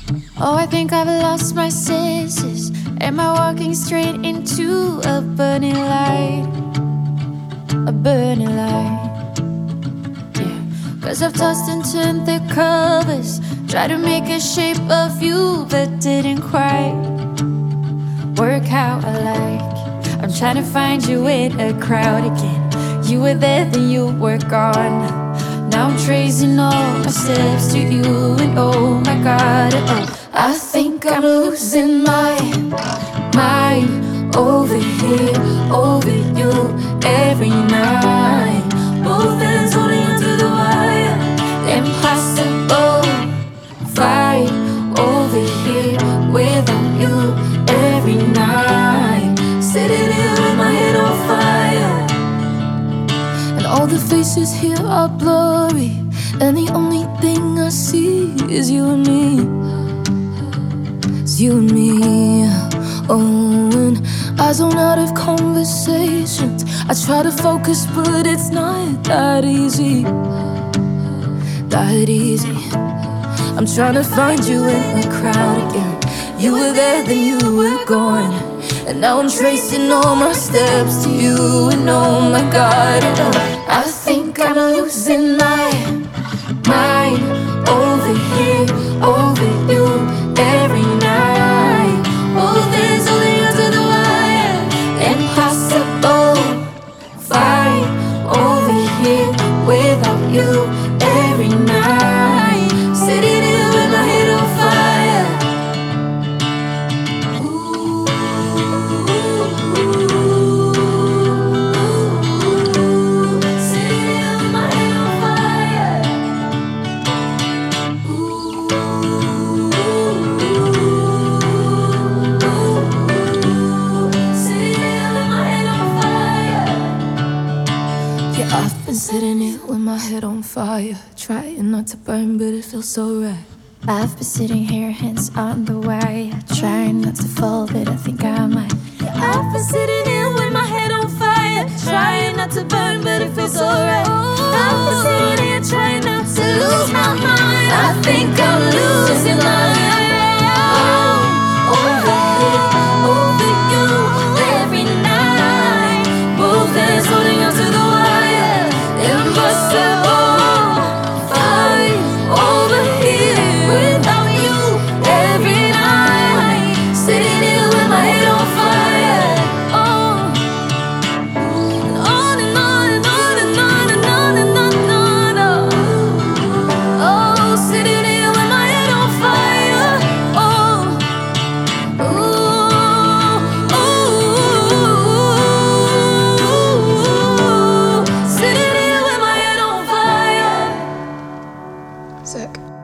Oh, I think I've lost my senses. Am I walking straight into a burning light? A burning light, yeah. 'Cause I've tossed and turned the covers, tried to make a shape of you, but didn't quite work how I like. I'm trying to find you in a crowd again. You were there, then you were gone. Now I'm tracing all my steps to you, and oh my God, I think I'm losing my mind over here, over you every night. Both hands holding onto the wire, impossible fight over here without you every night. Sitting here with my head on fire, and all the faces here are blurry, and the only thing I see is you and me. It's you and me. Oh, and I zone out of conversations. I try to focus, but it's not that easy. That easy. I'm trying to find you in a crowd again. You were there, then you were gone. And now I'm tracing all my steps to you, and oh my God, I think I'm losing my mind over here, over you every night. Both hands holding onto the wire, impossible fight over here without you every night. Sitting here with my head on fire. I've been sitting here with my head on fire, trying not to burn, but it feels so right. I've been sitting here, hands on the wire, trying not to fall, but I think I might. I've been sitting here with my head on fire, trying not to burn, but it feels so right. I've been sitting here, trying not to lose my mind. I think I'm losing my mind. Over here, over you, every night. Both hands holding onto the wire, impossible fight over here without you every night. Sitting here with my head on fire. Oh, and on and on and on and on and on and on and on. Oh, sitting here with my head on fire. Oh, ooh, ooh, sitting here with my head on fire. Sick.